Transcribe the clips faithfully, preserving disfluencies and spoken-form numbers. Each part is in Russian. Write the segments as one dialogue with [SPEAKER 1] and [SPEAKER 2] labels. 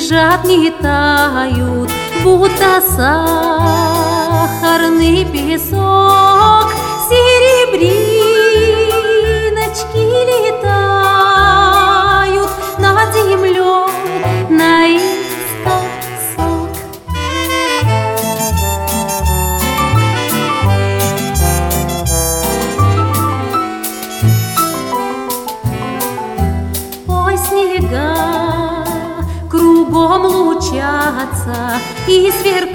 [SPEAKER 1] лежат, не тают, будто сахарный песок. Серебриночки летают над землей наискосок. Ой, снега кругом лучатся и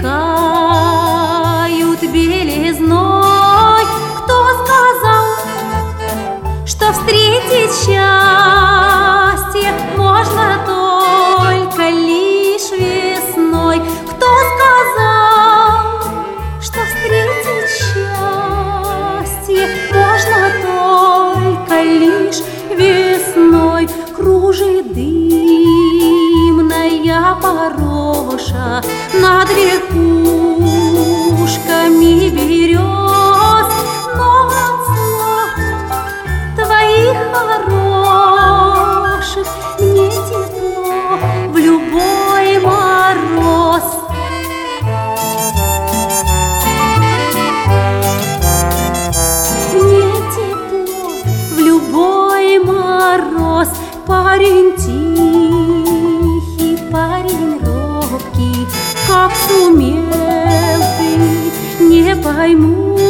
[SPEAKER 1] сверкают белизной. Кто сказал, что встретить счастье можно только лишь весной? Кто сказал, что встретить счастье можно только лишь весной? Кружит дымная пороша над верхушками берез, но от слов твоих хороших мне тепло в любой мороз. Мне тепло в любой мороз. Парень тихий, парень робкий, как сумел ты, не пойму.